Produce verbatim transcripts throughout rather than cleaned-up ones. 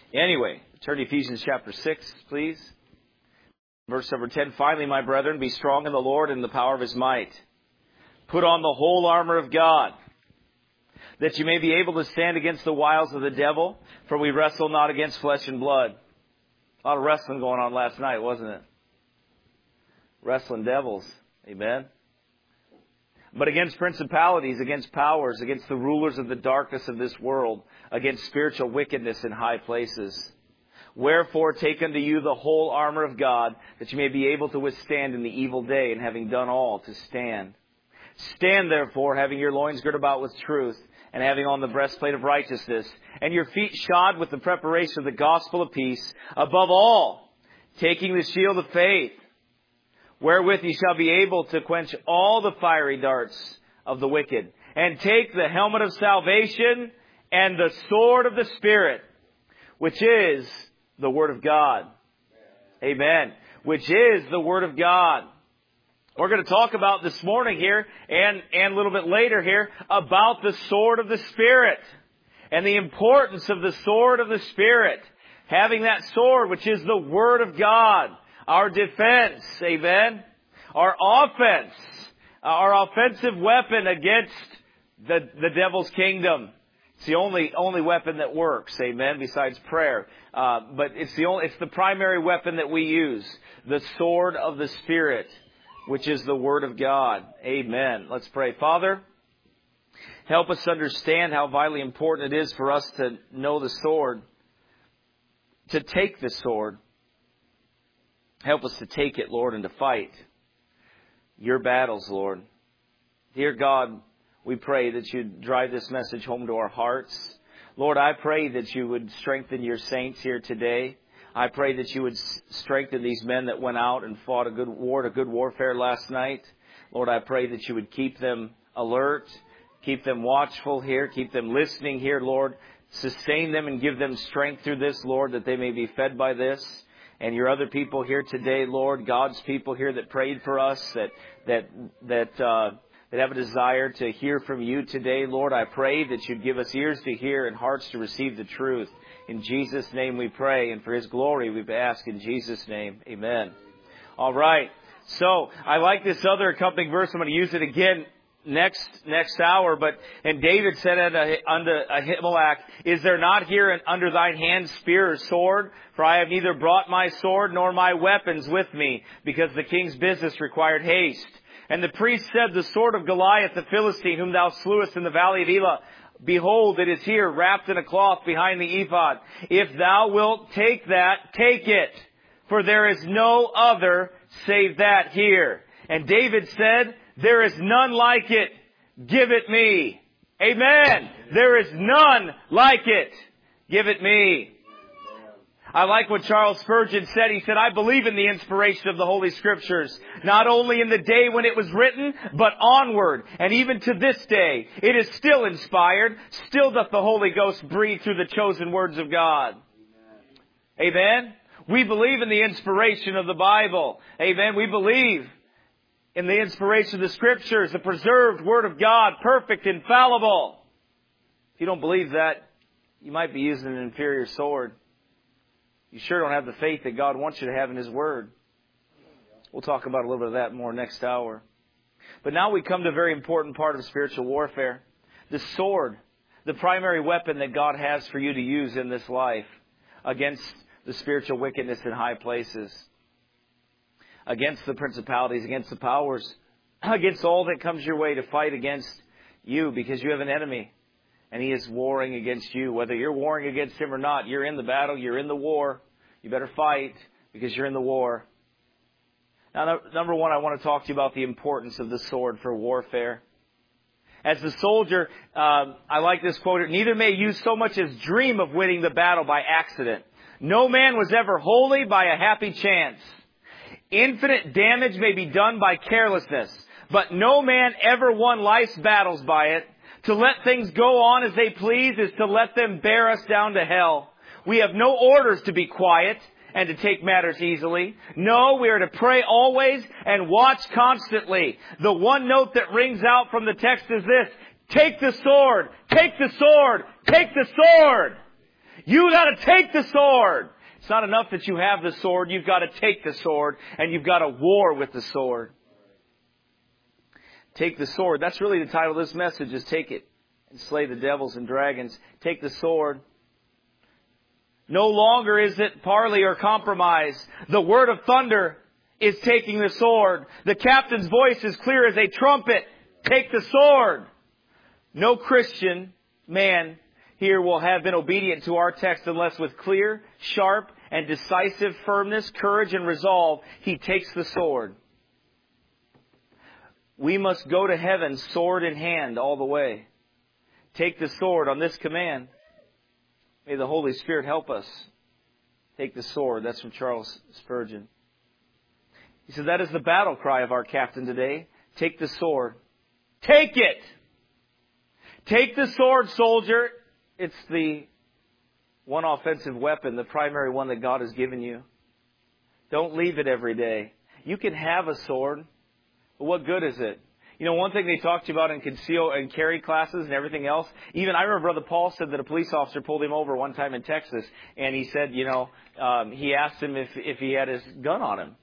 Anyway, turn to Ephesians chapter six, please. Verse number ten, finally, my brethren, be strong in the Lord and the power of His might. Put on the whole armor of God, that you may be able to stand against the wiles of the devil, for we wrestle not against flesh and blood. A lot of wrestling going on last night, wasn't it? Wrestling devils. Amen. But against principalities, against powers, against the rulers of the darkness of this world, against spiritual wickedness in high places. Wherefore take unto you the whole armor of God, that you may be able to withstand in the evil day, and having done all, to stand. Stand therefore, having your loins girt about with truth, and having on the breastplate of righteousness, and your feet shod with the preparation of the gospel of peace. Above all, taking the shield of faith, wherewith ye shall be able to quench all the fiery darts of the wicked, and take the helmet of salvation and the sword of the Spirit, which is the Word of God. Amen. Which is the Word of God. We're going to talk about this morning here and, and a little bit later here about the sword of the Spirit and the importance of the sword of the Spirit. Having that sword, which is the Word of God. Our defense, amen. Our offense, our offensive weapon against the, the devil's kingdom. It's the only, only weapon that works, amen, besides prayer. Uh, but it's the only, it's the primary weapon that we use. The sword of the Spirit, which is the Word of God. Amen. Let's pray. Father, help us understand how vitally important it is for us to know the sword, to take the sword. Help us to take it, Lord, and to fight your battles, Lord. Dear God, we pray that you'd drive this message home to our hearts. Lord, I pray that you would strengthen your saints here today. I pray that you would strengthen these men that went out and fought a good war, a good warfare last night. Lord, I pray that you would keep them alert, keep them watchful here, keep them listening here, Lord. Sustain them and give them strength through this, Lord, that they may be fed by this. And your other people here today, Lord, God's people here that prayed for us, that that that uh, that have a desire to hear from you today, Lord, I pray that you'd give us ears to hear and hearts to receive the truth. In Jesus' name we pray, and for His glory we ask in Jesus' name. Amen. All right. So I like this other accompanying verse. I'm going to use it again next next hour. But and David said unto Ahimelech, is there not here an, under thine hand spear or sword? For I have neither brought my sword nor my weapons with me, because the king's business required haste. And the priest said, the sword of Goliath the Philistine, whom thou slewest in the valley of Elah, behold, it is here, wrapped in a cloth behind the ephod. If thou wilt take that, take it, for there is no other save that here. And David said, there is none like it. Give it me. Amen. There is none like it. Give it me. I like what Charles Spurgeon said. He said, I believe in the inspiration of the Holy Scriptures, not only in the day when it was written, but onward. And even to this day, it is still inspired. Still doth the Holy Ghost breathe through the chosen words of God. Amen. Amen. We believe in the inspiration of the Bible. Amen. We believe in the inspiration of the Scriptures, the preserved Word of God, perfect, infallible. If you don't believe that, you might be using an inferior sword. You sure don't have the faith that God wants you to have in His Word. We'll talk about a little bit of that more next hour. But now we come to a very important part of spiritual warfare. The sword, the primary weapon that God has for you to use in this life against the spiritual wickedness in high places, against the principalities, against the powers, against all that comes your way to fight against you, because you have an enemy. And he is warring against you. Whether you're warring against him or not, you're in the battle, you're in the war. You better fight because you're in the war. Now, number one, I want to talk to you about the importance of the sword for warfare. As the soldier, um, I like this quote, neither may you so much as dream of winning the battle by accident. No man was ever wholly by a happy chance. Infinite damage may be done by carelessness, but no man ever won life's battles by it. To let things go on as they please is to let them bear us down to hell. We have no orders to be quiet and to take matters easily. No, we are to pray always and watch constantly. The one note that rings out from the text is this: take the sword, take the sword, take the sword. You got to take the sword. It's not enough that you have the sword. You've got to take the sword, and you've got to war with the sword. Take the sword. That's really the title of this message, is Take It and Slay the Devils and Dragons. Take the sword. No longer is it parley or compromise. The word of thunder is taking the sword. The captain's voice is clear as a trumpet. Take the sword. No Christian man here will have been obedient to our text unless with clear, sharp, and decisive firmness, courage, and resolve, he takes the sword. We must go to heaven sword in hand all the way. Take the sword on this command. May the Holy Spirit help us. Take the sword. That's from Charles Spurgeon. He said, that is the battle cry of our captain today. Take the sword. Take it! Take the sword, soldier. It's the one offensive weapon, the primary one that God has given you. Don't leave it every day. You can have a sword, but what good is it? You know, one thing they talked to you about in conceal and carry classes and everything else, even I remember Brother Paul said that a police officer pulled him over one time in Texas, and he said, you know, um, he asked him if, if he had his gun on him.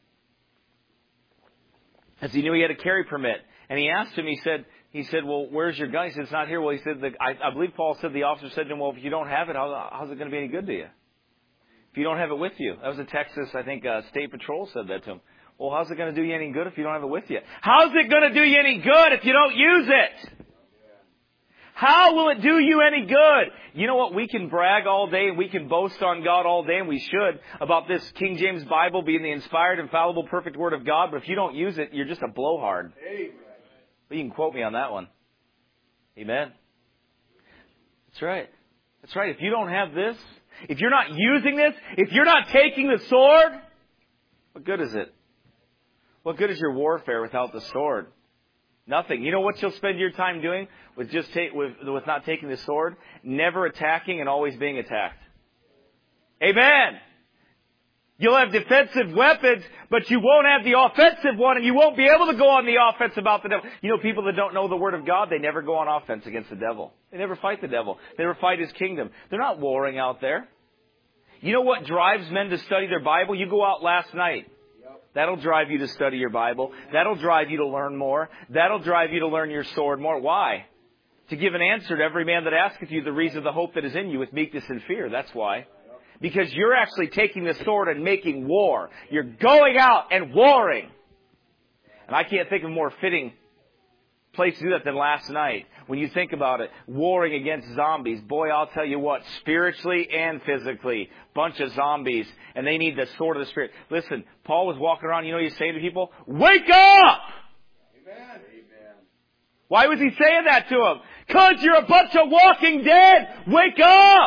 As he knew he had a carry permit. And he asked him, he said, he said, well, where's your gun? He said, it's not here. Well, he said, the, I, I believe Paul said, the officer said to him, well, if you don't have it, how, how's it going to be any good to you? If you don't have it with you. That was a Texas, I think, uh, State Patrol said that to him. Well, how's it going to do you any good if you don't have it with you? How's it going to do you any good if you don't use it? How will it do you any good? You know what? We can brag all day and we can boast on God all day, and we should, about this King James Bible being the inspired, infallible, perfect Word of God. But if you don't use it, you're just a blowhard. Amen. But you can quote me on that one. Amen. That's right. That's right. If you don't have this, if you're not using this, if you're not taking the sword, what good is it? What good is your warfare without the sword? Nothing. You know what you'll spend your time doing with just take, with, with not taking the sword? Never attacking and always being attacked. Amen. You'll have defensive weapons, but you won't have the offensive one, and you won't be able to go on the offense about the devil. You know, people that don't know the Word of God, they never go on offense against the devil. They never fight the devil. They never fight his kingdom. They're not warring out there. You know what drives men to study their Bible? You go out last night. That'll drive you to study your Bible. That'll drive you to learn more. That'll drive you to learn your sword more. Why? To give an answer to every man that asketh you the reason of the hope that is in you with meekness and fear. That's why. Because you're actually taking the sword and making war. You're going out and warring. And I can't think of a more fitting place to do that than last night. When you think about it, warring against zombies. Boy, I'll tell you what, spiritually and physically, bunch of zombies, and they need the sword of the Spirit. Listen, Paul was walking around, you know what he's saying to people? Wake up! Amen. Why was he saying that to them? Because you're a bunch of walking dead. Wake up!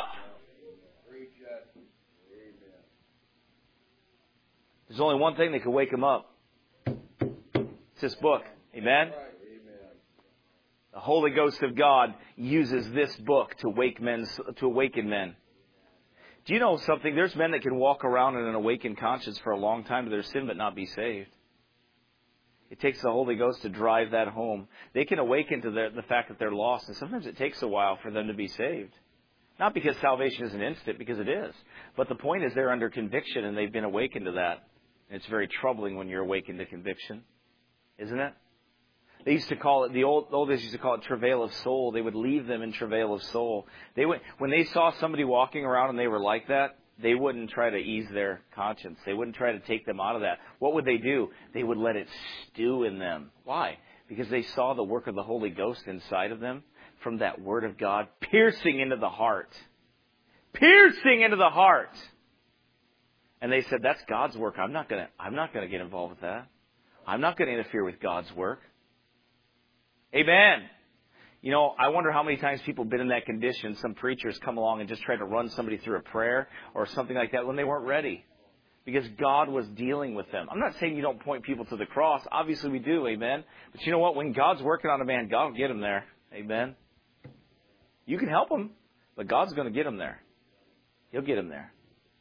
There's only one thing that can wake them up. It's this book. Amen? The Holy Ghost of God uses this book to wake men, to awaken men. Do you know something? There's men that can walk around in an awakened conscience for a long time to their sin but not be saved. It takes the Holy Ghost to drive that home. They can awaken to the, the fact that they're lost, and sometimes it takes a while for them to be saved. Not because salvation is an instant, because it is. But the point is they're under conviction and they've been awakened to that. And it's very troubling when you're awakened to conviction. Isn't it? They used to call it, the old, old days used to call it travail of soul. They would leave them in travail of soul. They would, when they saw somebody walking around and they were like that, they wouldn't try to ease their conscience. They wouldn't try to take them out of that. What would they do? They would let it stew in them. Why? Because they saw the work of the Holy Ghost inside of them from that Word of God piercing into the heart. Piercing into the heart. And they said, that's God's work. I'm not going to, I'm not going to get involved with that. I'm not going to interfere with God's work. Amen. You know, I wonder how many times people have been in that condition. Some preachers come along and just try to run somebody through a prayer or something like that when they weren't ready. Because God was dealing with them. I'm not saying you don't point people to the cross. Obviously we do. Amen. But you know what? When God's working on a man, God will get him there. Amen. You can help him, but God's going to get him there. He'll get him there.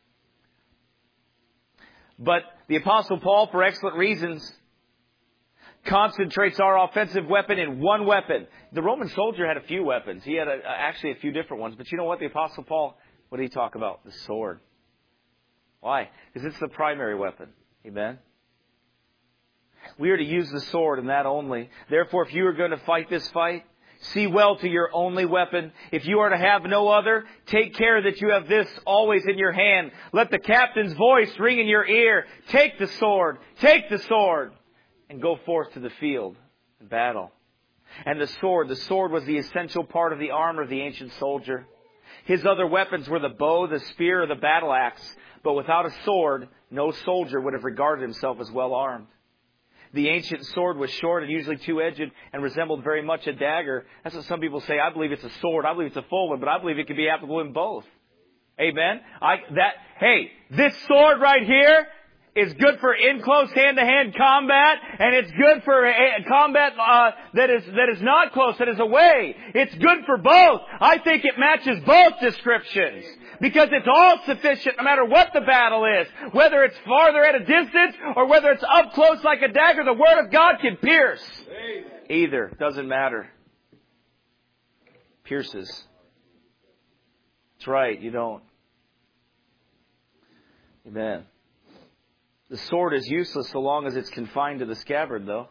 But the Apostle Paul, for excellent reasons, concentrates our offensive weapon in one weapon. The Roman soldier had a few weapons. He had a, actually a few different ones. But you know what? The Apostle Paul What did he talk about? The sword. Why? Because it's the primary weapon. Amen? We are to use the sword and that only. Therefore, if you are going to fight this fight, see well to your only weapon. If you are to have no other, take care that you have this always in your hand. Let the captain's voice ring in your ear. Take the sword. Take the sword. And go forth to the field and battle. And the sword. The sword was the essential part of the armor of the ancient soldier. His other weapons were the bow, the spear, or the battle axe. But without a sword, no soldier would have regarded himself as well armed. The ancient sword was short and usually two-edged and resembled very much a dagger. That's what some people say. I believe it's a sword. I believe it's a full one, but I believe it can be applicable in both. Amen? I, that, hey, this sword right here is good for in-close hand-to-hand combat, and it's good for a combat uh, that is that is not close, that is away. It's good for both. I think it matches both descriptions. Because it's all sufficient no matter what the battle is. Whether it's farther at a distance or whether it's up close like a dagger, the Word of God can pierce. Either. Doesn't matter. Pierces. That's right. You don't. Amen. The sword is useless so long as it's confined to the scabbard, though.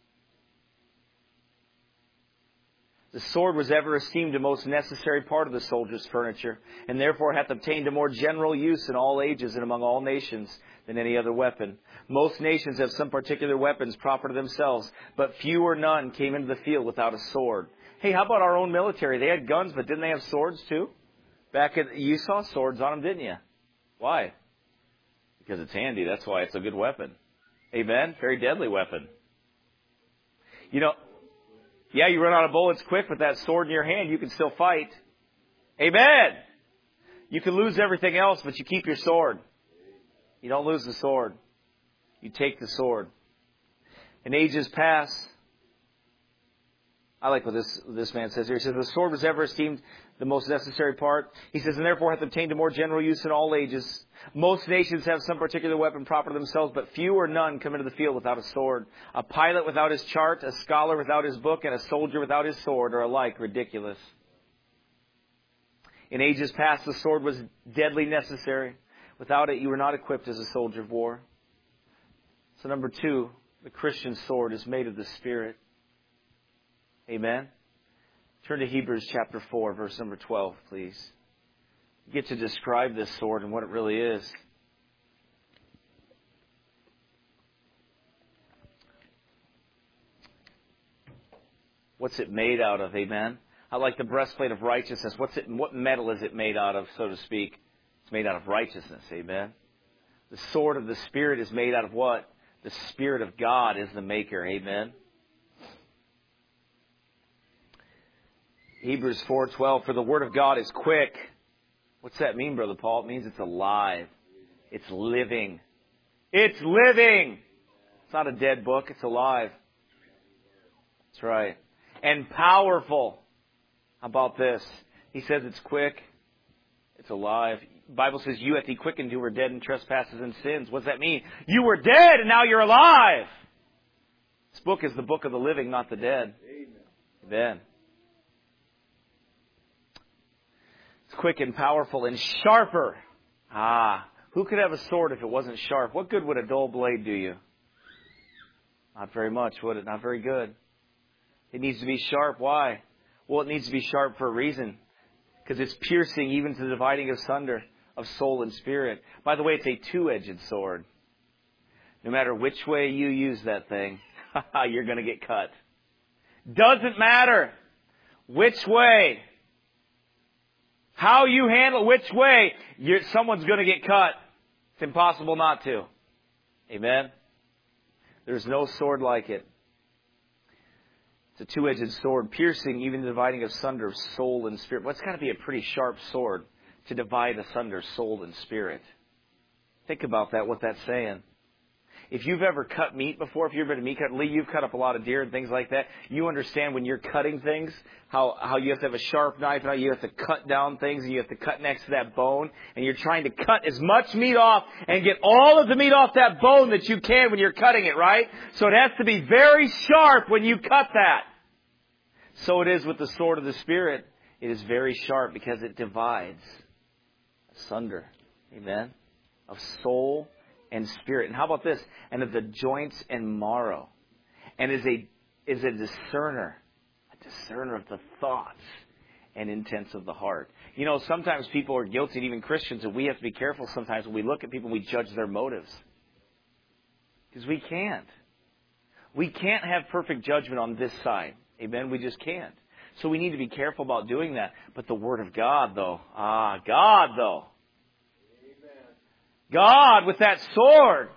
The sword was ever esteemed a most necessary part of the soldier's furniture, and therefore hath obtained a more general use in all ages and among all nations than any other weapon. Most nations have some particular weapons proper to themselves, but few or none came into the field without a sword. Hey, how about our own military? They had guns, but didn't they have swords too? Back at, you saw swords on them, didn't you? Why? Because it's handy. That's why it's a good weapon. Amen? Very deadly weapon. You know, yeah, you run out of bullets quick, but that sword in your hand, you can still fight. Amen. You can lose everything else, but you keep your sword. You don't lose the sword. You take the sword. In ages past, I like what this this man says here. He says, the sword was ever esteemed the most necessary part. He says, and therefore hath obtained a more general use in all ages. Most nations have some particular weapon proper to themselves, but few or none come into the field without a sword. A pilot without his chart, a scholar without his book, and a soldier without his sword are alike ridiculous. In ages past, the sword was deadly necessary. Without it, you were not equipped as a soldier of war. So number two, the Christian sword is made of the Spirit. Amen. Turn to Hebrews chapter four, verse number twelve, please. You get to describe this sword and what it really is. What's it made out of? Amen. I like the breastplate of righteousness. What's it? What metal is it made out of, so to speak? It's made out of righteousness. Amen. The sword of the Spirit is made out of what? The Spirit of God is the maker. Amen. Hebrews four twelve, for the word of God is quick. What's that mean, Brother Paul? It means it's alive. It's living. It's living. It's not a dead book. It's alive. That's right. And powerful. How about this? He says it's quick. It's alive. The Bible says, you hath he quickened who were dead in trespasses and sins. What does that mean? You were dead and now you're alive. This book is the book of the living, not the dead. Amen. It's quick and powerful and sharper. Ah, who could have a sword if it wasn't sharp? What good would a dull blade do you? Not very much, would it? Not very good. It needs to be sharp. Why? Well, it needs to be sharp for a reason. Because it's piercing even to the dividing asunder of soul and spirit. By the way, it's a two-edged sword. No matter which way you use that thing, you're going to get cut. Doesn't matter which way. How you handle which way, you're, someone's going to get cut. It's impossible not to. Amen? There's no sword like it. It's a two-edged sword, piercing even the dividing asunder of soul and spirit. Well, it's got to be a pretty sharp sword to divide asunder soul and spirit. Think about that, what that's saying. If you've ever cut meat before, if you've been a meat cut, Lee, you've cut up a lot of deer and things like that. You understand when you're cutting things, how, how you have to have a sharp knife, and how you have to cut down things, and you have to cut next to that bone, and you're trying to cut as much meat off and get all of the meat off that bone that you can when you're cutting it, right? So it has to be very sharp when you cut that. So it is with the sword of the Spirit. It is very sharp because it divides. asunder. Amen? Of soul and spirit. And how about this? And of the joints and marrow. And is a is a discerner. A discerner of the thoughts and intents of the heart. You know, sometimes people are guilty, and even Christians, and we have to be careful sometimes when we look at people, we judge their motives. Because we can't. We can't have perfect judgment on this side. Amen? We just can't. So we need to be careful about doing that. But the Word of God, though. Ah, God, though. Amen. God with that sword.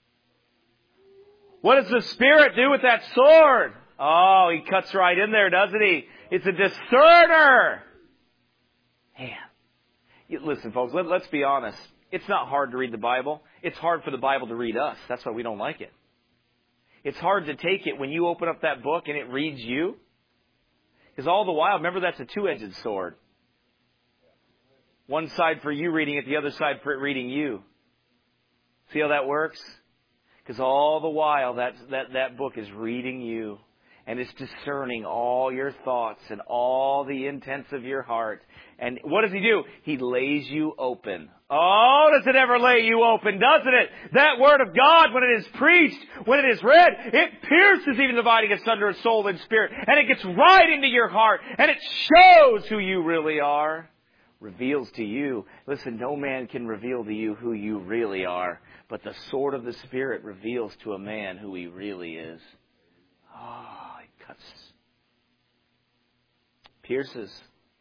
What does the Spirit do with that sword? Oh, He cuts right in there, doesn't He? It's a discerner. Man. You, listen, folks, let, let's be honest. It's not hard to read the Bible. It's hard for the Bible to read us. That's why we don't like it. It's hard to take it when you open up that book and it reads you. Because all the while, remember, that's a two-edged sword. One side for you reading it, the other side for it reading you. See how that works? Because all the while, that, that, that book is reading you. And it's discerning all your thoughts and all the intents of your heart. And what does He do? He lays you open. Oh, does it ever lay you open, doesn't it? That Word of God, when it is preached, when it is read, it pierces even dividing asunder of soul and spirit. And it gets right into your heart. And it shows who you really are. Reveals to you. Listen, no man can reveal to you who you really are. But the sword of the Spirit reveals to a man who he really is. Oh, it cuts. Pierces.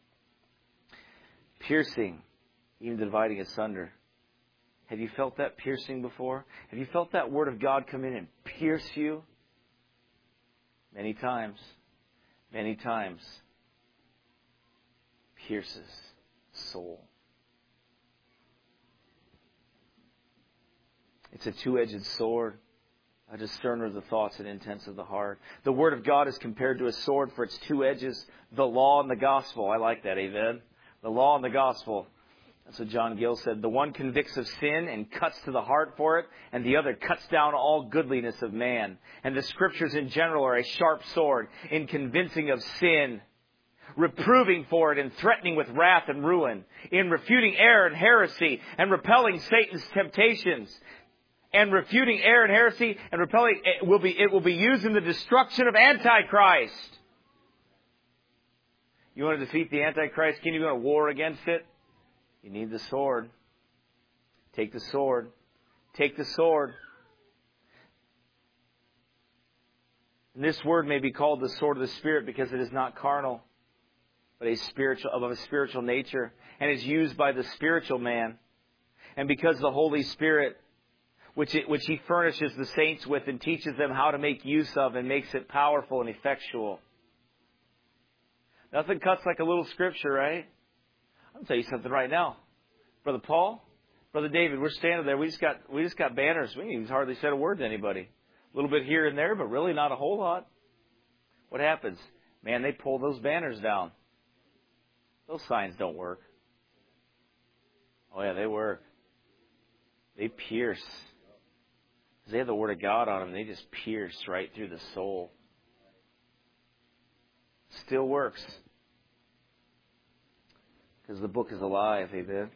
Piercing. Even dividing asunder. Have you felt that piercing before? Have you felt that Word of God come in and pierce you? Many times. Many times. Pierces soul. It's a two-edged sword. A discerner of the thoughts and intents of the heart. The Word of God is compared to a sword for its two edges, the law and the gospel. I like that, amen? The law and the gospel. That's what John Gill said. The one convicts of sin and cuts to the heart for it, and the other cuts down all goodliness of man. And the Scriptures in general are a sharp sword in convincing of sin, reproving for it and threatening with wrath and ruin, in refuting error and heresy, and repelling Satan's temptations. And refuting error and heresy and repelling, it will be, it will be used in the destruction of Antichrist. You want to defeat the Antichrist? Can you go to war against it? You need the sword. Take the sword. Take the sword. And this word may be called the sword of the Spirit because it is not carnal, but a spiritual, of a spiritual nature, and is used by the spiritual man. And because the Holy Spirit, Which, it, which He furnishes the saints with and teaches them how to make use of and makes it powerful and effectual. Nothing cuts like a little scripture, right? I'll tell you something right now. Brother Paul, Brother David, we're standing there. We just got we just got banners. We ain't even hardly said a word to anybody. A little bit here and there, but really not a whole lot. What happens? Man, they pull those banners down. Those signs don't work. Oh, yeah, they work. They pierce. They have the Word of God on them. They just pierce right through the soul. Still works. Because the book is alive. Amen.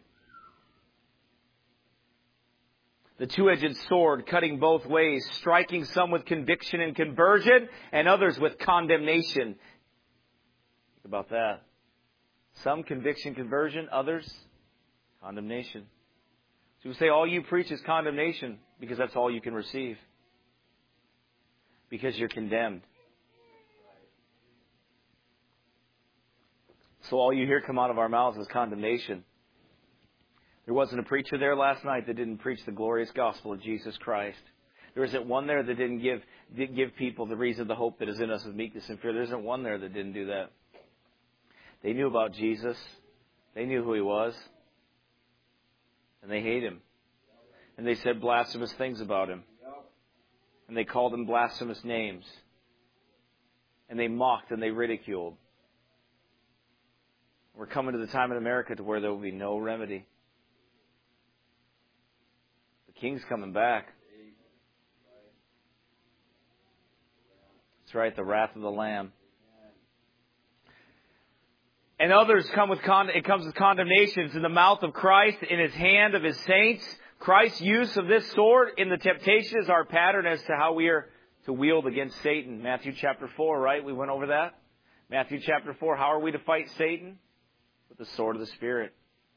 The two-edged sword cutting both ways, striking some with conviction and conversion and others with condemnation. Think about that. Some conviction, conversion, others condemnation. So we say all you preach is condemnation because that's all you can receive. Because you're condemned. So all you hear come out of our mouths is condemnation. There wasn't a preacher there last night that didn't preach the glorious gospel of Jesus Christ. There isn't one there that didn't give didn't give people the reason, the hope that is in us with meekness and fear. There isn't one there that didn't do that. They knew about Jesus. They knew who He was. And they hate Him. And they said blasphemous things about Him. And they called Him blasphemous names. And they mocked and they ridiculed. We're coming to the time in America to where there will be no remedy. The King's coming back. That's right, the wrath of the Lamb. And others come with con- it comes with condemnation. It's in the mouth of Christ, in His hand of His saints. Christ's use of this sword in the temptation is our pattern as to how we are to wield against Satan. Matthew chapter four, right? We went over that. Matthew chapter four, how are we to fight Satan? With the sword of the Spirit.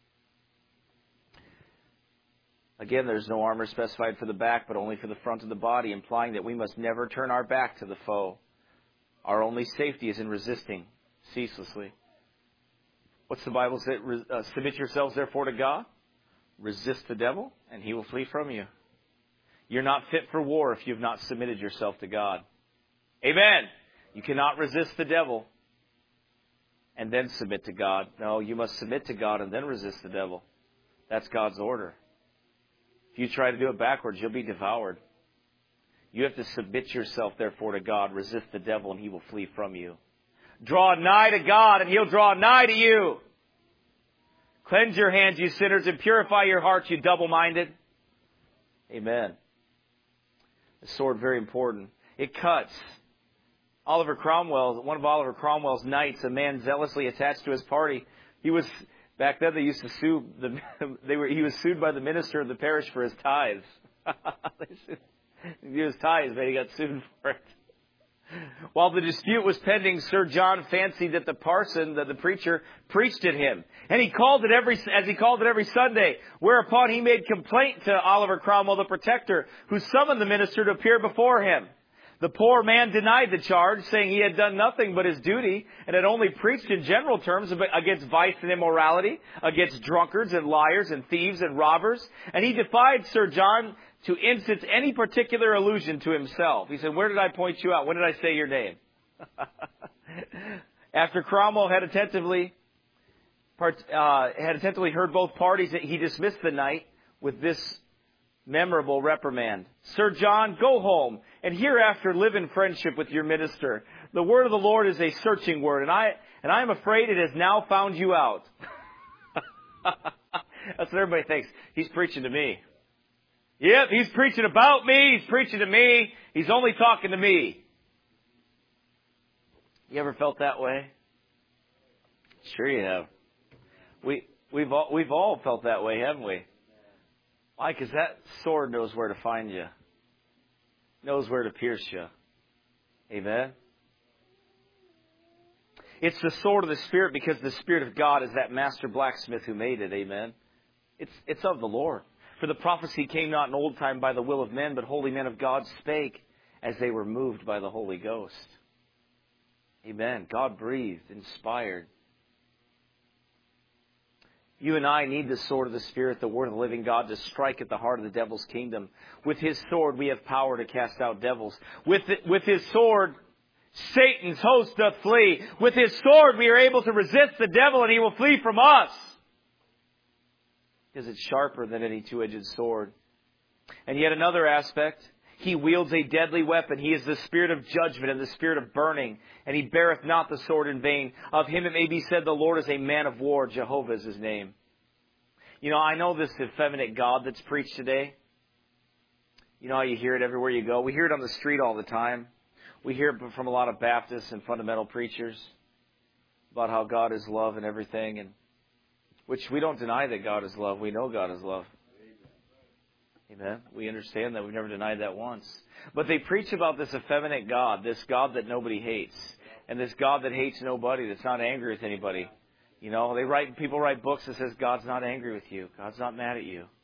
Again, there's no armor specified for the back, but only for the front of the body, implying that we must never turn our back to the foe. Our only safety is in resisting ceaselessly. What's the Bible say? Uh, Submit yourselves, therefore, to God. Resist the devil, and he will flee from you. You're not fit for war if you've not submitted yourself to God. Amen. You cannot resist the devil and then submit to God. No, you must submit to God and then resist the devil. That's God's order. If you try to do it backwards, you'll be devoured. You have to submit yourself, therefore, to God. Resist the devil, and he will flee from you. Draw nigh to God, and he'll draw nigh to you. Cleanse your hands, you sinners, and purify your hearts, you double-minded. Amen. The sword, very important. It cuts. Oliver Cromwell, one of Oliver Cromwell's knights, a man zealously attached to his party, he was, back then they used to sue, the, they were, he was sued by the minister of the parish for his tithes. He was tithes, but he got sued for it. While the dispute was pending, Sir John fancied that the parson, that the preacher, preached at him. And he called it every, as he called it every Sunday, whereupon he made complaint to Oliver Cromwell, the protector, who summoned the minister to appear before him. The poor man denied the charge, saying he had done nothing but his duty and had only preached in general terms against vice and immorality, against drunkards and liars and thieves and robbers. And he defied Sir John to instance any particular allusion to himself. He said, where did I point you out? When did I say your name? After Cromwell had attentively, part, uh, had attentively heard both parties, he dismissed the knight with this memorable reprimand. Sir John, go home, and hereafter live in friendship with your minister. The word of the Lord is a searching word, and I and I am afraid it has now found you out. That's what everybody thinks. He's preaching to me. Yep, he's preaching about me. He's preaching to me. He's only talking to me. You ever felt that way? Sure you have. We we've all we've all felt that way, haven't we? Why? Because that sword knows where to find you. Knows where to pierce you. Amen? It's the sword of the Spirit because the Spirit of God is that master blacksmith who made it. Amen? It's, it's of the Lord. For the prophecy came not in old time by the will of men, but holy men of God spake as they were moved by the Holy Ghost. Amen. God breathed, inspired. You and I need the sword of the Spirit, the word of the living God, to strike at the heart of the devil's kingdom. With his sword, we have power to cast out devils. With, the, with his sword, Satan's host doth flee. With his sword, we are able to resist the devil, and he will flee from us. Because it's sharper than any two-edged sword. And yet another aspect, he wields a deadly weapon. He is the spirit of judgment and the spirit of burning. And he beareth not the sword in vain. Of him it may be said, the Lord is a man of war. Jehovah is his name. You know, I know this effeminate God that's preached today. You know how you hear it everywhere you go. We hear it on the street all the time. We hear it from a lot of Baptists and fundamental preachers about how God is love and everything. And which we don't deny that God is love. We know God is love. Amen. We understand that. We've never denied that once. But they preach about this effeminate God, this God that nobody hates, and this God that hates nobody, that's not angry with anybody. You know, they write, people write books that says God's not angry with you. God's not mad at you.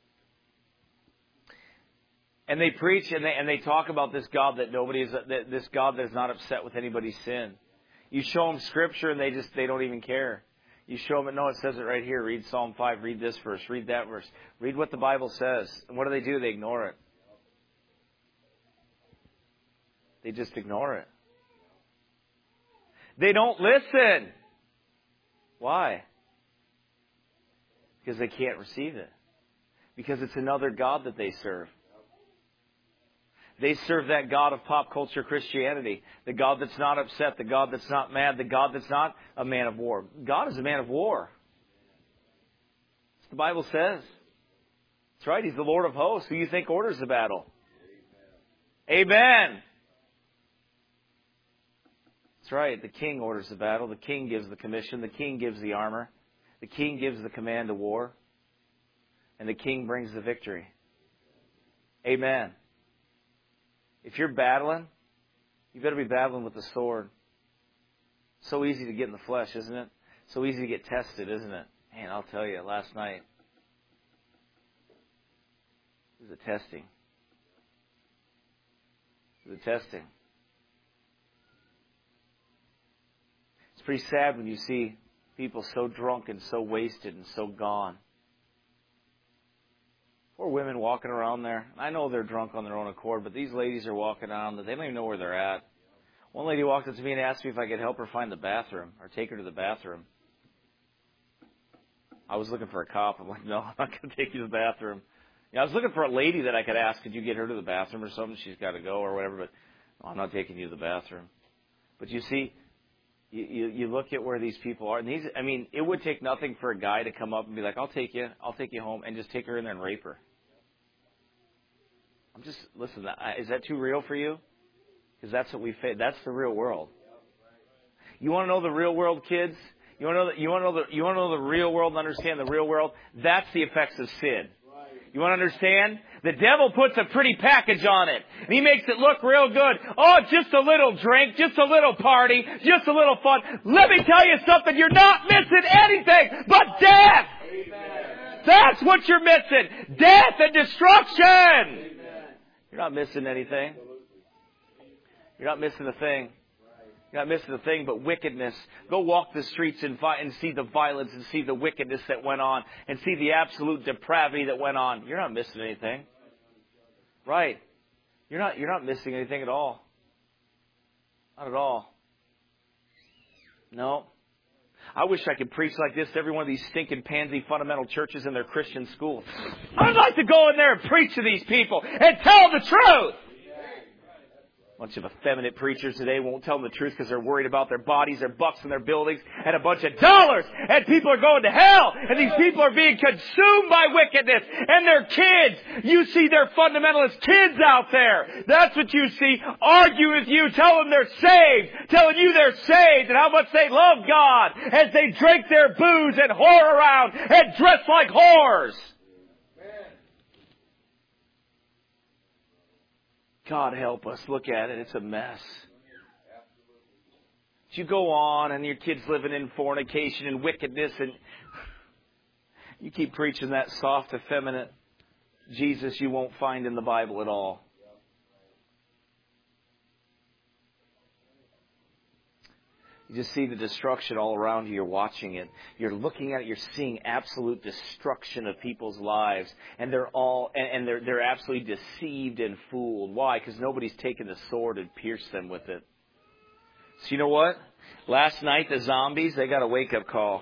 And they preach and they, and they talk about this God that nobody is, that this God that is not upset with anybody's sin. You show them Scripture and they just, they don't even care. You show them, no, it says it right here. Read Psalm five, read this verse, read that verse. Read what the Bible says. And what do they do? They ignore it. They just ignore it. They don't listen. Why? Because they can't receive it. Because it's another God that they serve. They serve that God of pop culture Christianity. The God that's not upset. The God that's not mad. The God that's not a man of war. God is a man of war. That's what the Bible says. That's right. He's the Lord of hosts. Who you think orders the battle? Amen. Amen. That's right. The king orders the battle. The king gives the commission. The king gives the armor. The king gives the command to war. And the king brings the victory. Amen. If you're battling, you better be battling with the sword. So easy to get in the flesh, isn't it? So easy to get tested, isn't it? Man, I'll tell you, last night, it was a testing. It was a testing. It's pretty sad when you see people so drunk and so wasted and so gone. Poor women walking around there. I know they're drunk on their own accord, but these ladies are walking around that they don't even know where they're at. One lady walked up to me and asked me if I could help her find the bathroom or take her to the bathroom. I was looking for a cop. I'm like, no, I'm not going to take you to the bathroom. You know, I was looking for a lady that I could ask, could you get her to the bathroom or something? She's got to go or whatever, but no, I'm not taking you to the bathroom. But you see, you, you, you look at where these people are. And these, I mean, it would take nothing for a guy to come up and be like, I'll take you, I'll take you home, and just take her in there and rape her. I'm just, listen, is that too real for you? Because that's what we face. That's the real world. You want to know the real world, kids? You want to know the, you want to know the, you want to know the real world and understand the real world? That's the effects of sin. You want to understand? The devil puts a pretty package on it. And he makes it look real good. Oh, just a little drink, just a little party, just a little fun. Let me tell you something. You're not missing anything but death. Amen. That's what you're missing. Death and destruction. Amen. You're not missing anything. You're not missing a thing. You're not missing a thing but wickedness. Go walk the streets and, fi- and see the violence and see the wickedness that went on and see the absolute depravity that went on. You're not missing anything. Right. You're not, you're not missing anything at all. Not at all. No. I wish I could preach like this to every one of these stinking pansy fundamental churches in their Christian schools. I'd like to go in there and preach to these people and tell them the truth. A bunch of effeminate preachers today won't tell them the truth because they're worried about their bodies, their bucks, and their buildings, and a bunch of dollars. And people are going to hell. And these people are being consumed by wickedness. And their kids. You see their fundamentalist kids out there. That's what you see. Argue with you. Tell them they're saved. Telling you they're saved and how much they love God. As they drink their booze and whore around and dress like whores. God help us. Look at it. It's a mess. You go on and your kids living in fornication and wickedness and you keep preaching that soft, effeminate Jesus you won't find in the Bible at all. You just see the destruction all around you. You're watching it. You're looking at it. You're seeing absolute destruction of people's lives. And they're all, and, and they're, they're absolutely deceived and fooled. Why? Because nobody's taken the sword and pierced them with it. So you know what? Last night, the zombies, they got a wake-up call.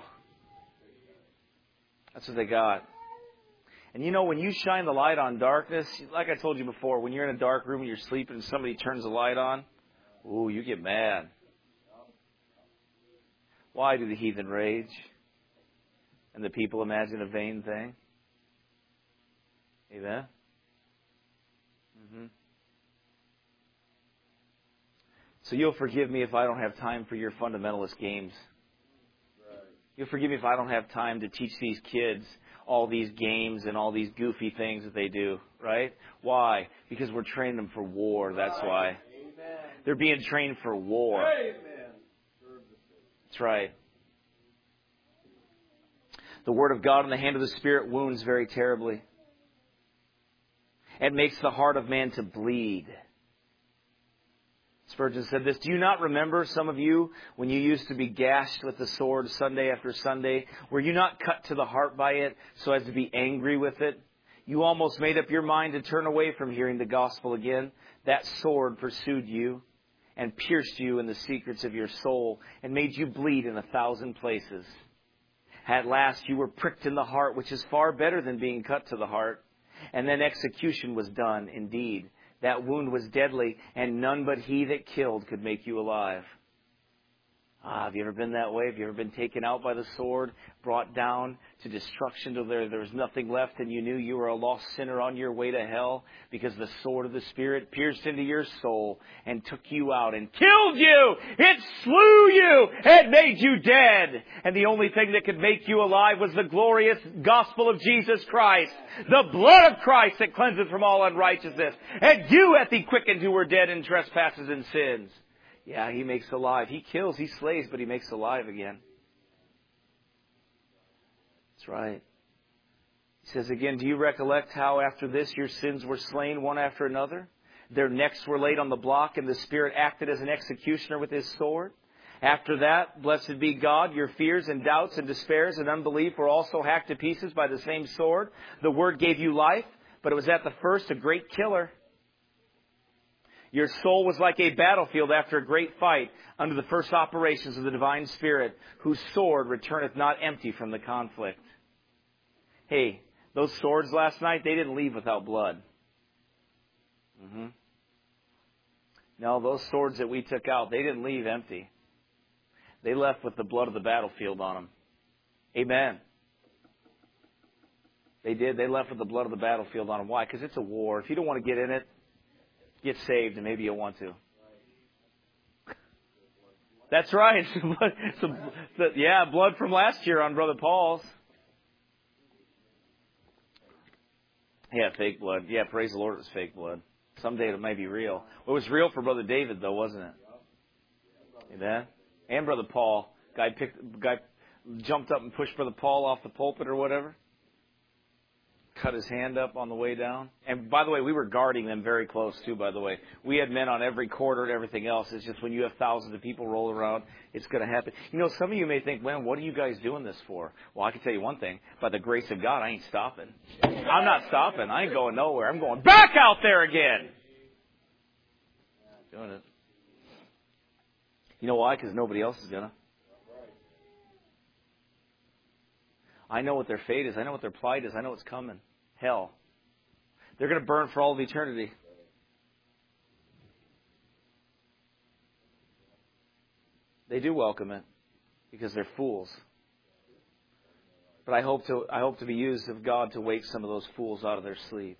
That's what they got. And you know, when you shine the light on darkness, like I told you before, when you're in a dark room and you're sleeping and somebody turns the light on, ooh, you get mad. Why do the heathen rage? And the people imagine a vain thing? Amen? Mm-hmm. So you'll forgive me if I don't have time for your fundamentalist games. You'll forgive me if I don't have time to teach these kids all these games and all these goofy things that they do, right? Why? Because we're training them for war, that's why. They're being trained for war. That's right. The Word of God in the hand of the Spirit wounds very terribly. It makes the heart of man to bleed. Spurgeon said this, do you not remember, some of you, when you used to be gashed with the sword Sunday after Sunday? Were you not cut to the heart by it so as to be angry with it? You almost made up your mind to turn away from hearing the gospel again. That sword pursued you and pierced you in the secrets of your soul and made you bleed in a thousand places. At last you were pricked in the heart, which is far better than being cut to the heart. And then execution was done, indeed. That wound was deadly, and none but he that killed could make you alive. Ah, have you ever been that way? Have you ever been taken out by the sword, brought down to destruction till there, there was nothing left, and you knew you were a lost sinner on your way to hell because the sword of the Spirit pierced into your soul and took you out and killed you? It slew you and made you dead. And the only thing that could make you alive was the glorious gospel of Jesus Christ, the blood of Christ that cleanseth from all unrighteousness. And you hath He quickened who were dead in trespasses and sins. Yeah, He makes alive. He kills, He slays, but He makes alive again. That's right. He says again, do you recollect how after this your sins were slain one after another? Their necks were laid on the block, and the Spirit acted as an executioner with His sword. After that, blessed be God, your fears and doubts and despairs and unbelief were also hacked to pieces by the same sword. The Word gave you life, but it was at the first a great killer. Your soul was like a battlefield after a great fight under the first operations of the divine Spirit, whose sword returneth not empty from the conflict. Hey, those swords last night, they didn't leave without blood. Mm-hmm. No, those swords that we took out, they didn't leave empty. They left with the blood of the battlefield on them. Amen. They did. They left with the blood of the battlefield on them. Why? Because it's a war. If you don't want to get in it, get saved, and maybe you'll want to. That's right. Some, yeah, blood from last year on Brother Paul's. Yeah, fake blood. Yeah, praise the Lord, it was fake blood. Someday it may be real. Well, it was real for Brother David, though, wasn't it? Amen. And Brother Paul. Guy picked, guy jumped up and pushed Brother Paul off the pulpit or whatever. Cut his hand up on the way down. And by the way, we were guarding them very close too, by the way. We had men on every corner and everything else. It's just when you have thousands of people rolling around, it's going to happen. You know, some of you may think, man, what are you guys doing this for? Well, I can tell you one thing. By the grace of God, I ain't stopping. I'm not stopping. I ain't going nowhere. I'm going back out there again. Doing it. You know why? Because nobody else is going to. I know what their fate is. I know what their plight is. I know what's coming. Hell. They're going to burn for all of eternity. They do welcome it because they're fools. But I hope to I hope to be used of God to wake some of those fools out of their sleep.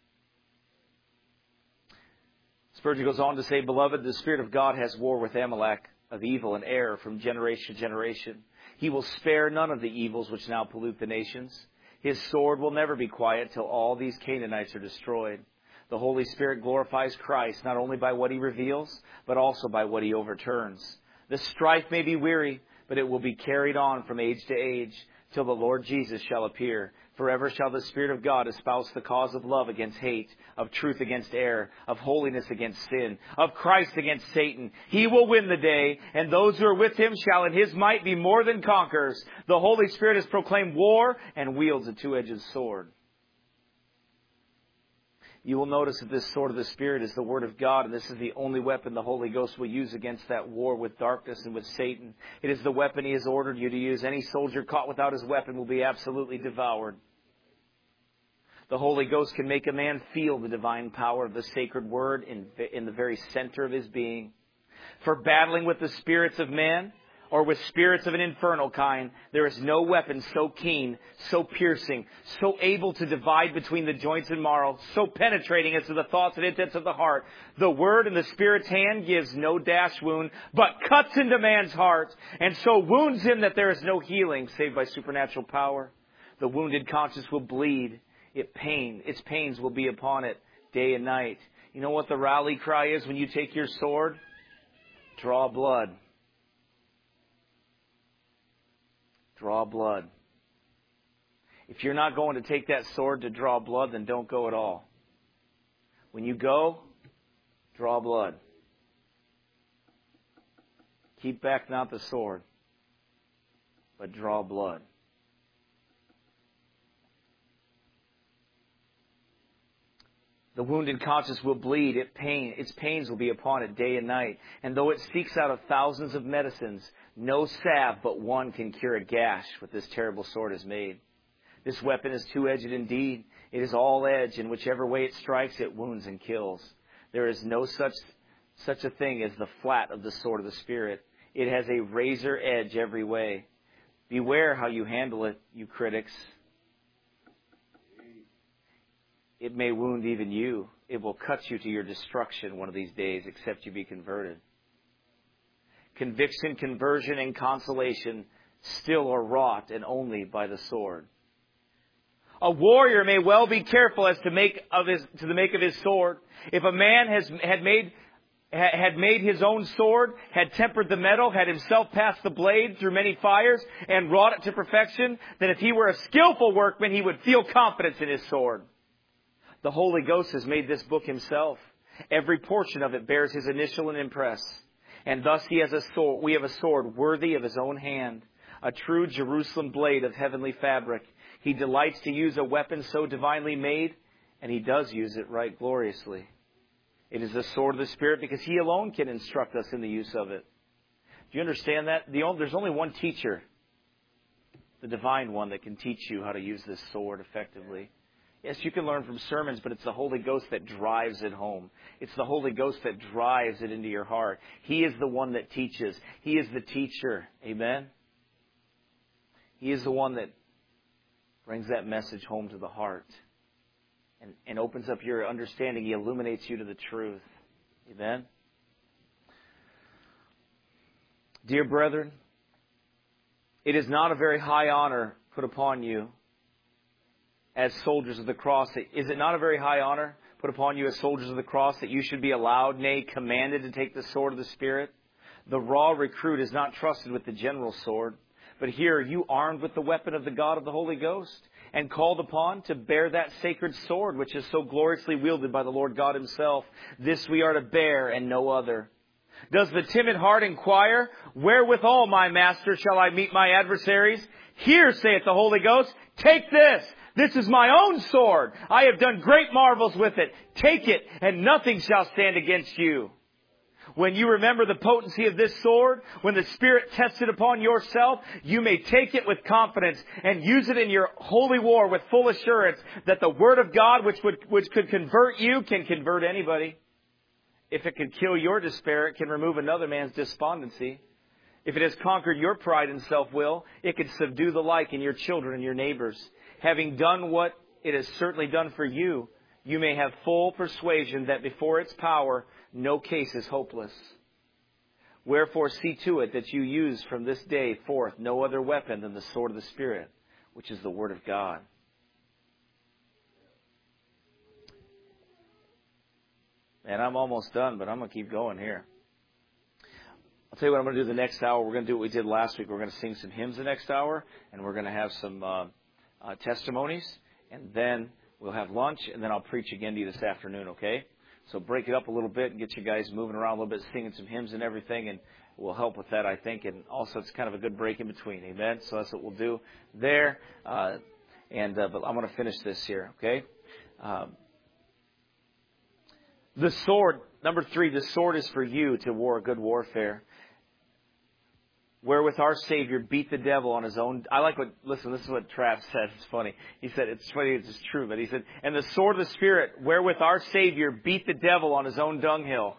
Spurgeon goes on to say, Beloved, the Spirit of God has war with Amalek of evil and error from generation to generation. He will spare none of the evils which now pollute the nations. His sword will never be quiet till all these Canaanites are destroyed. The Holy Spirit glorifies Christ not only by what He reveals, but also by what He overturns. The strife may be weary, but it will be carried on from age to age till the Lord Jesus shall appear. Forever shall the Spirit of God espouse the cause of love against hate, of truth against error, of holiness against sin, of Christ against Satan. He will win the day, and those who are with Him shall in His might be more than conquerors. The Holy Spirit has proclaimed war and wields a two-edged sword. You will notice that this sword of the Spirit is the Word of God, and this is the only weapon the Holy Ghost will use against that war with darkness and with Satan. It is the weapon He has ordered you to use. Any soldier caught without his weapon will be absolutely devoured. The Holy Ghost can make a man feel the divine power of the sacred Word in, in the very center of his being. For battling with the spirits of man, or with spirits of an infernal kind, there is no weapon so keen, so piercing, so able to divide between the joints and marrow, so penetrating as to the thoughts and intents of the heart. The Word in the Spirit's hand gives no dash wound, but cuts into man's heart, and so wounds him that there is no healing, save by supernatural power. The wounded conscience will bleed. It pain, its pains will be upon it day and night. You know what the rally cry is when you take your sword? Draw blood. Draw blood. If you're not going to take that sword to draw blood, then don't go at all. When you go, draw blood. Keep back not the sword, but draw blood. The wounded conscience will bleed. It pain, its pains will be upon it day and night. And though it seeks out of thousands of medicines, no salve but one can cure a gash what this terrible sword has made. This weapon is two-edged indeed. It is all-edged, and whichever way it strikes, it wounds and kills. There is no such such a thing as the flat of the sword of the Spirit. It has a razor edge every way. Beware how you handle it, you critics. It may wound even you. It will cut you to your destruction one of these days, except you be converted. Conviction, conversion, and consolation still are wrought, and only by the sword. A warrior may well be careful as to make of his to the make of his sword. If a man has had made had made his own sword, had tempered the metal, had himself passed the blade through many fires, and wrought it to perfection, then if he were a skillful workman, he would feel confidence in his sword. The Holy Ghost has made this book himself. Every portion of it bears his initial and impress. And thus he has a sword, we have a sword worthy of his own hand, a true Jerusalem blade of heavenly fabric. He delights to use a weapon so divinely made, and he does use it right gloriously. It is the sword of the Spirit because he alone can instruct us in the use of it. Do you understand that? The only, there's only one teacher, the divine one, that can teach you how to use this sword effectively. Yes, you can learn from sermons, but it's the Holy Ghost that drives it home. It's the Holy Ghost that drives it into your heart. He is the one that teaches. He is the teacher. Amen? He is the one that brings that message home to the heart and, and opens up your understanding. He illuminates you to the truth. Amen? Dear brethren, it is not a very high honor put upon you as soldiers of the cross. Is it not a very high honor put upon you as soldiers of the cross that you should be allowed, nay, commanded to take the sword of the Spirit? The raw recruit is not trusted with the general sword, but here you armed with the weapon of the God of the Holy Ghost and called upon to bear that sacred sword which is so gloriously wielded by the Lord God himself. This we are to bear and no other. Does the timid heart inquire, wherewithal, my master, shall I meet my adversaries? Here, saith the Holy Ghost, take this. This is my own sword. I have done great marvels with it. Take it, and nothing shall stand against you. When you remember the potency of this sword, when the Spirit tests it upon yourself, you may take it with confidence and use it in your holy war with full assurance that the Word of God, which would, which could convert you, can convert anybody. If it could kill your despair, it can remove another man's despondency. If it has conquered your pride and self-will, it can subdue the like in your children and your neighbors. Having done what it has certainly done for you, you may have full persuasion that before its power, no case is hopeless. Wherefore see to it that you use from this day forth no other weapon than the sword of the Spirit, which is the Word of God. And I'm almost done, but I'm going to keep going here. I'll tell you what I'm going to do the next hour. We're going to do what we did last week. We're going to sing some hymns the next hour, and we're going to have some uh, uh, testimonies, and then we'll have lunch, and then I'll preach again to you this afternoon, okay? So break it up a little bit and get you guys moving around a little bit, singing some hymns and everything, and we'll help with that, I think. And also it's kind of a good break in between, amen? So that's what we'll do there. Uh, and uh, but I'm going to finish this here, okay? Um, the sword, number three, the sword is for you to war good warfare. Wherewith our Savior beat the devil on his own. I like what, listen, this is what Trav said. It's funny. He said, it's funny, it's just true, but he said, and the sword of the Spirit, wherewith our Savior beat the devil on his own dunghill.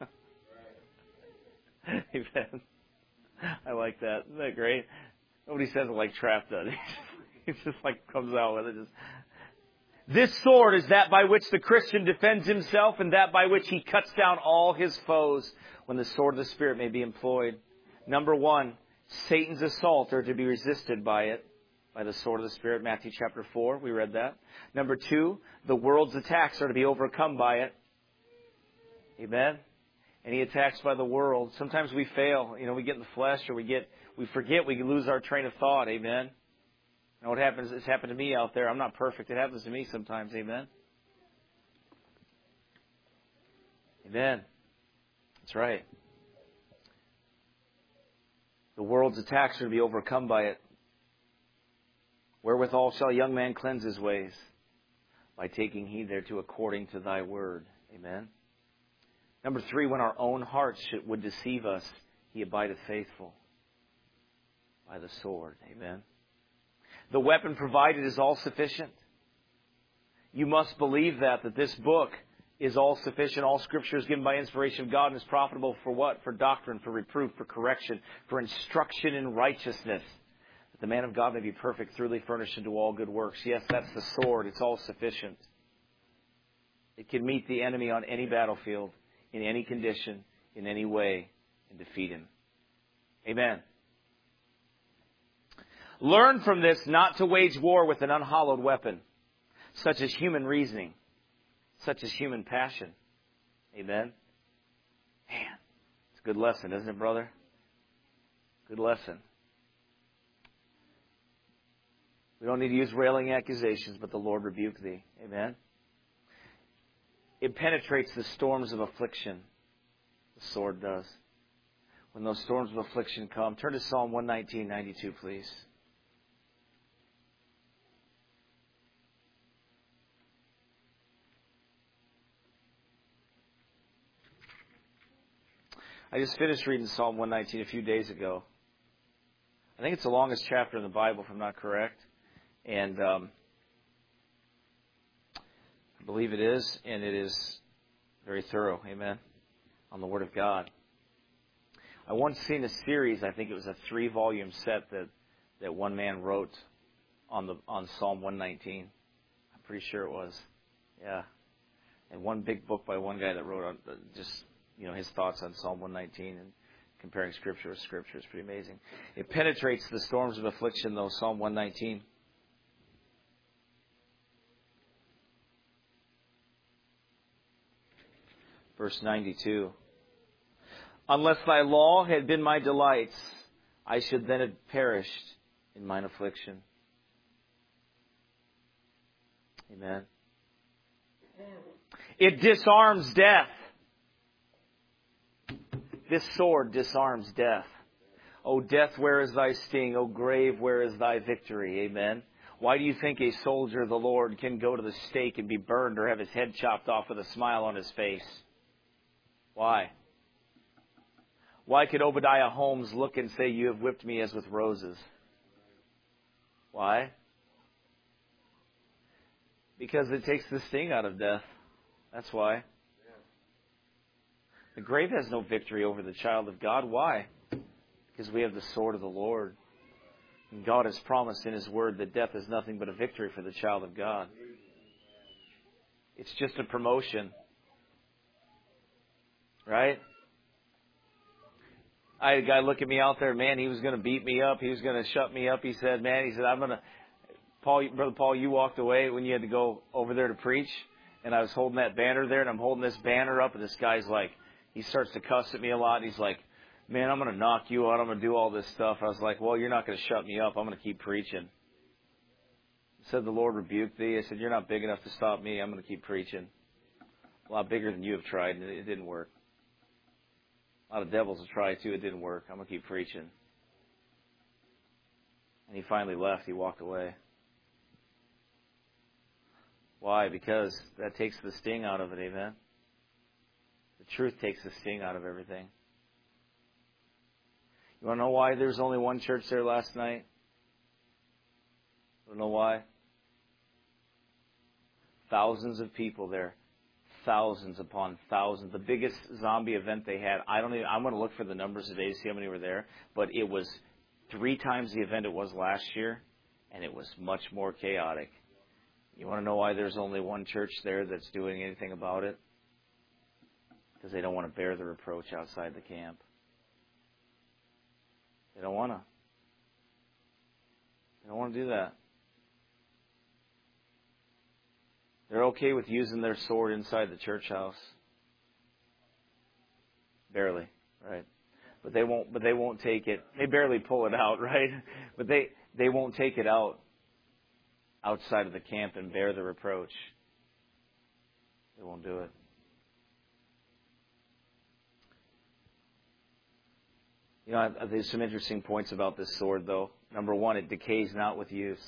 Amen. I like that. Isn't that great? Nobody says it like Trav does. He just like comes out with it. Just. This sword is that by which the Christian defends himself and that by which he cuts down all his foes when the sword of the Spirit may be employed. Number one, Satan's assaults are to be resisted by it, by the sword of the Spirit, Matthew chapter four, we read that. Number two, the world's attacks are to be overcome by it. Amen? Any attacks by the world. Sometimes we fail. You know, we get in the flesh or we get, we forget, we lose our train of thought. Amen? And what happens, it's happened to me out there. I'm not perfect. It happens to me sometimes. Amen? Amen. That's right. The world's attacks are to be overcome by it. Wherewithal shall a young man cleanse his ways? By taking heed thereto according to thy word. Amen. Number three, when our own hearts should, would deceive us, he abideth faithful. By the sword. Amen. The weapon provided is all sufficient. You must believe that, that this book is all sufficient. All Scripture is given by inspiration of God and is profitable for what? For doctrine, for reproof, for correction, for instruction in righteousness. That the man of God may be perfect, thoroughly furnished into all good works. Yes, that's the sword. It's all sufficient. It can meet the enemy on any battlefield, in any condition, in any way, and defeat him. Amen. Learn from this not to wage war with an unhallowed weapon, such as human reasoning, such as human passion. Amen. Man, it's a good lesson, isn't it, brother? Good lesson. We don't need to use railing accusations, but the Lord rebuke thee. Amen. It penetrates the storms of affliction. The sword does. When those storms of affliction come, turn to Psalm one nineteen, ninety-two, please. I just finished reading Psalm one nineteen a few days ago. I think it's the longest chapter in the Bible, if I'm not correct. And um, I believe it is, and it is very thorough, amen, on the Word of God. I once seen a series, I think it was a three-volume set that, that one man wrote on the on Psalm one nineteen. I'm pretty sure it was. Yeah. And one big book by one guy that wrote on just, you know, his thoughts on Psalm one nineteen and comparing Scripture with Scripture is pretty amazing. It penetrates the storms of affliction, though, Psalm one nineteen. Verse ninety-two. Unless thy law had been my delights, I should then have perished in mine affliction. Amen. It disarms death. This sword disarms death. O death, where is thy sting? O grave, where is thy victory? Amen. Why do you think a soldier of the Lord can go to the stake and be burned or have his head chopped off with a smile on his face? Why? Why could Obadiah Holmes look and say, you have whipped me as with roses? Why? Because it takes the sting out of death. That's why. The grave has no victory over the child of God. Why? Because we have the sword of the Lord. And God has promised in His Word that death is nothing but a victory for the child of God. It's just a promotion. Right? I had a guy look at me out there, man, he was going to beat me up. He was going to shut me up. He said, man, he said, I'm going to, Paul, Brother Paul, you walked away when you had to go over there to preach. And I was holding that banner there, and I'm holding this banner up, and this guy's like, he starts to cuss at me a lot. He's like, man, I'm going to knock you out. I'm going to do all this stuff. I was like, well, you're not going to shut me up. I'm going to keep preaching. I said, the Lord rebuked thee. I said, you're not big enough to stop me. I'm going to keep preaching. A lot bigger than you have tried, and it didn't work. A lot of devils have tried too. It didn't work. I'm going to keep preaching. And he finally left. He walked away. Why? Because that takes the sting out of it, amen? The truth takes the sting out of everything. You want to know why there's only one church there last night? You want to know why? Thousands of people there. Thousands upon thousands. The biggest zombie event they had, I don't even, I'm going to look for the numbers today to see how many were there, but it was three times the event it was last year, and it was much more chaotic. You want to know why there's only one church there that's doing anything about it? Because they don't want to bear the reproach outside the camp. They don't want to. They don't want to do that. They're okay with using their sword inside the church house. Barely, right? But they won't but they won't take it. They barely pull it out, right? But they, they won't take it out outside of the camp and bear the reproach. They won't do it. You know, there's some interesting points about this sword, though. Number one, it decays not with use.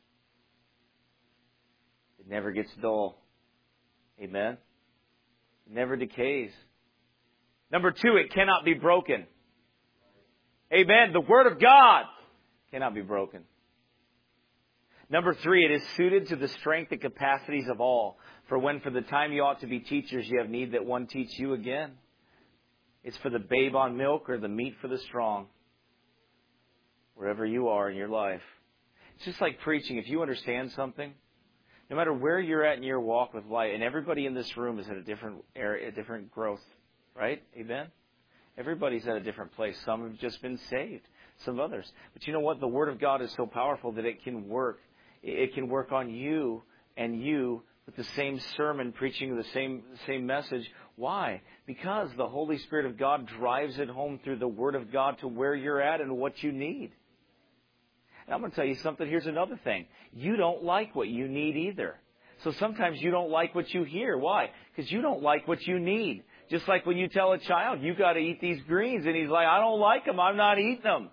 It never gets dull. Amen? It never decays. Number two, it cannot be broken. Amen? The Word of God cannot be broken. Number three, it is suited to the strength and capacities of all. For when for the time you ought to be teachers, you have need that one teach you again. It's for the babe on milk or the meat for the strong. Wherever you are in your life. It's just like preaching. If you understand something, no matter where you're at in your walk with life, and everybody in this room is at a different area, a different growth, right? Amen? Everybody's at a different place. Some have just been saved. Some others. But you know what? The Word of God is so powerful that it can work. It can work on you and you with the same sermon, preaching the same same message. Why? Because the Holy Spirit of God drives it home through the Word of God to where you're at and what you need. And I'm going to tell you something. Here's another thing. You don't like what you need either. So sometimes you don't like what you hear. Why? Because you don't like what you need. Just like when you tell a child, you got to eat these greens. And he's like, I don't like them. I'm not eating them.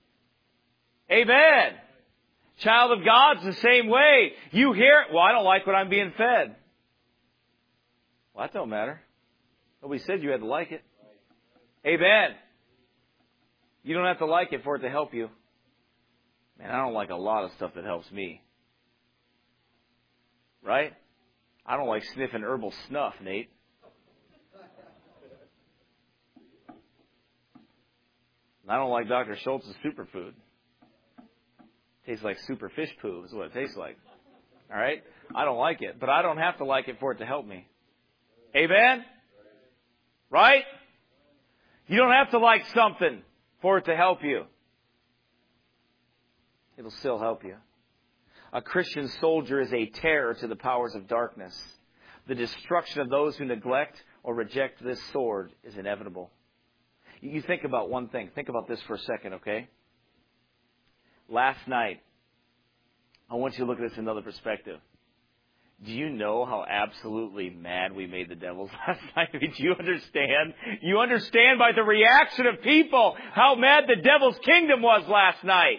Amen. Child of God's the same way. You hear it. Well, I don't like what I'm being fed. Well, that don't matter. Nobody said you had to like it. Amen. You don't have to like it for it to help you. Man, I don't like a lot of stuff that helps me. Right? I don't like sniffing herbal snuff, Nate. I don't like Doctor Schultz's superfood. Tastes like super fish poo is what it tastes like. All right? I don't like it, but I don't have to like it for it to help me. Amen? Right? You don't have to like something for it to help you. It'll still help you. A Christian soldier is a terror to the powers of darkness. The destruction of those who neglect or reject this sword is inevitable. You think about one thing. Think about this for a second, okay? Last night, I want you to look at this in another perspective. Do you know how absolutely mad we made the devils last night? I mean, do you understand? You understand by the reaction of people how mad the devil's kingdom was last night.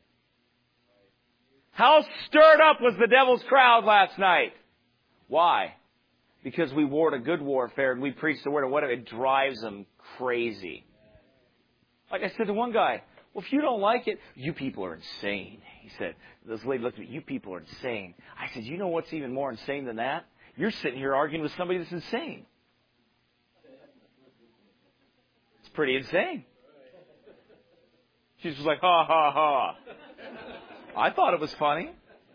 How stirred up was the devil's crowd last night? Why? Because we warred a good warfare and we preached the word, and whatever, it drives them crazy. Like I said to one guy, well, if you don't like it, you people are insane. He said, this lady looked at me, you people are insane. I said, you know what's even more insane than that? You're sitting here arguing with somebody that's insane. It's pretty insane. She's just like, ha, ha, ha. I thought it was funny.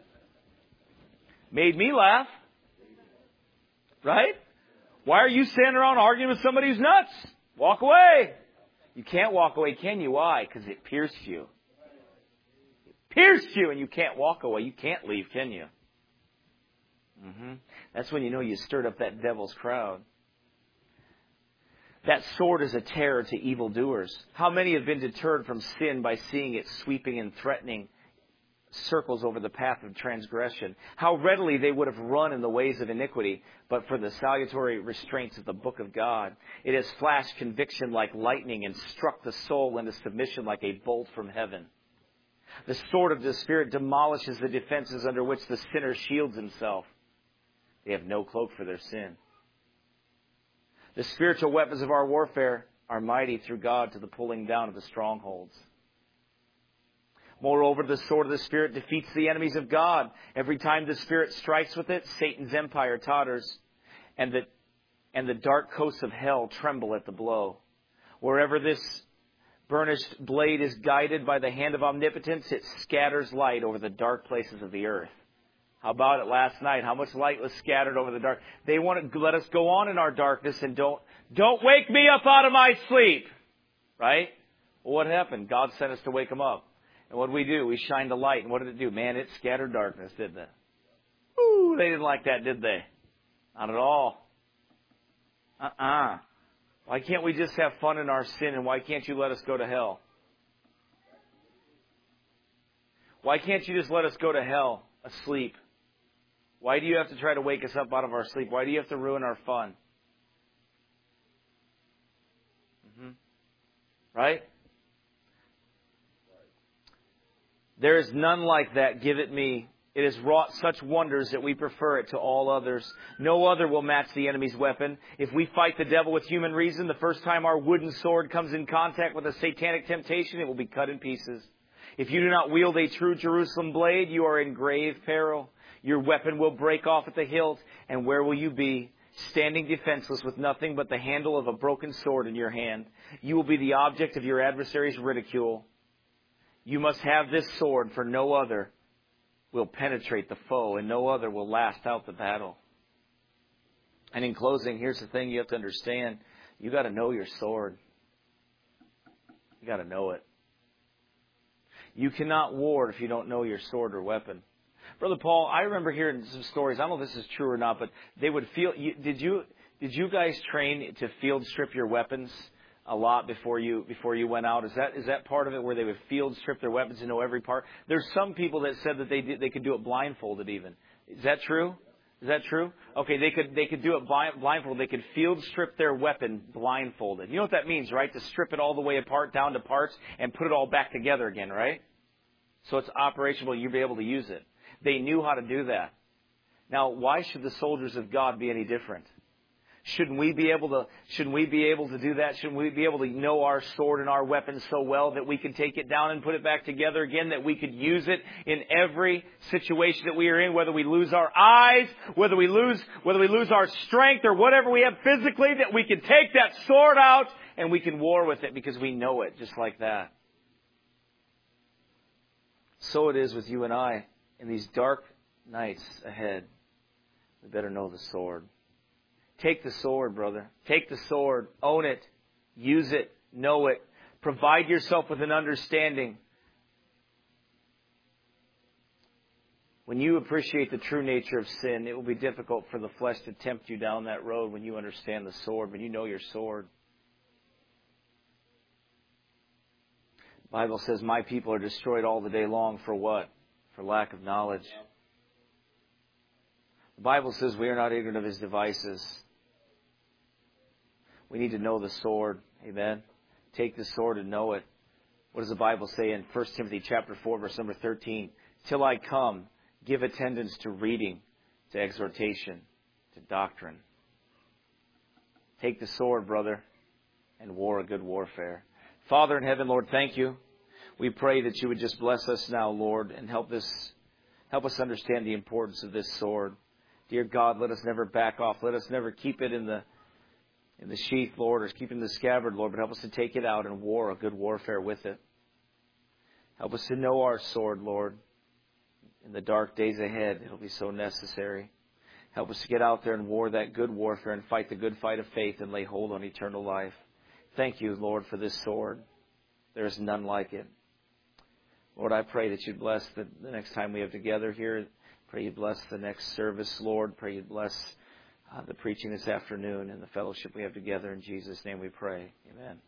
Made me laugh. Right? Why are you standing around arguing with somebody who's nuts? Walk away. You can't walk away, can you? Why? Because it pierced you. It pierced you and you can't walk away. You can't leave, can you? Mm-hmm. That's when you know you stirred up that devil's crowd. That sword is a terror to evildoers. How many have been deterred from sin by seeing it sweeping and threatening circles over the path of transgression? How readily they would have run in the ways of iniquity, but for the salutary restraints of the book of God. It has flashed conviction like lightning and struck the soul into submission like a bolt from heaven. The sword of the Spirit demolishes the defenses under which the sinner shields himself. They have no cloak for their sin. The spiritual weapons of our warfare are mighty through God to the pulling down of the strongholds. Moreover, the sword of the Spirit defeats the enemies of God. Every time the Spirit strikes with it, Satan's empire totters, and the, and the dark coasts of hell tremble at the blow. Wherever this burnished blade is guided by the hand of omnipotence, it scatters light over the dark places of the earth. How about it last night? How much light was scattered over the dark? They want to let us go on in our darkness and don't, don't wake me up out of my sleep. Right? Well, what happened? God sent us to wake them up. And what did we do? We shined a light. And what did it do? Man, it scattered darkness, didn't it? Ooh, they didn't like that, did they? Not at all. Uh-uh. Why can't we just have fun in our sin, and why can't you let us go to hell? Why can't you just let us go to hell asleep? Why do you have to try to wake us up out of our sleep? Why do you have to ruin our fun? Mm-hmm. Right? There is none like that. Give it me. It has wrought such wonders that we prefer it to all others. No other will match the enemy's weapon. If we fight the devil with human reason, the first time our wooden sword comes in contact with a satanic temptation, it will be cut in pieces. If you do not wield a true Jerusalem blade, you are in grave peril. Your weapon will break off at the hilt, and where will you be? Standing defenseless with nothing but the handle of a broken sword in your hand. You will be the object of your adversary's ridicule. You must have this sword, for no other will penetrate the foe, and no other will last out the battle. And in closing, here's the thing you have to understand. You got to know your sword. You got to know it. You cannot war if you don't know your sword or weapon. Brother Paul, I remember hearing some stories. I don't know if this is true or not, but they would feel. You, did you did you guys train to field strip your weapons a lot before you before you went out? Is that is that part of it, where they would field strip their weapons and know every part? There's some people that said that they did, they could do it blindfolded even. Is that true? Is that true? Okay, they could they could do it blindfolded. They could field strip their weapon blindfolded. You know what that means, right? To strip it all the way apart, down to parts, and put it all back together again, right? So it's operational. You'll be able to use it. They knew how to do that. Now, why should the soldiers of God be any different? Shouldn't we be able to, shouldn't we be able to do that? Shouldn't we be able to know our sword and our weapon so well that we can take it down and put it back together again, that we could use it in every situation that we are in, whether we lose our eyes, whether we lose, whether we lose our strength or whatever we have physically, that we can take that sword out and we can war with it because we know it just like that. So it is with you and I. In these dark nights ahead, we better know the sword. Take the sword, brother. Take the sword. Own it. Use it. Know it. Provide yourself with an understanding. When you appreciate the true nature of sin, it will be difficult for the flesh to tempt you down that road when you understand the sword, when you know your sword. The Bible says, my people are destroyed all the day long for what? For lack of knowledge. The Bible says we are not ignorant of His devices. We need to know the sword. Amen. Take the sword and know it. What does the Bible say in First Timothy chapter four, verse number thirteen? Till I come, give attendance to reading, to exhortation, to doctrine. Take the sword, brother, and war a good warfare. Father in heaven, Lord, thank you. We pray that you would just bless us now, Lord, and help this, help us understand the importance of this sword. Dear God, let us never back off. Let us never keep it in the in the sheath, Lord, or keep it in the scabbard, Lord, but help us to take it out and war a good warfare with it. Help us to know our sword, Lord. In the dark days ahead, it'll be so necessary. Help us to get out there and war that good warfare and fight the good fight of faith and lay hold on eternal life. Thank you, Lord, for this sword. There is none like it. Lord, I pray that you'd bless the, the next time we have together here. Pray you'd bless the next service, Lord. Pray you'd bless uh, the preaching this afternoon and the fellowship we have together. In Jesus' name we pray. Amen.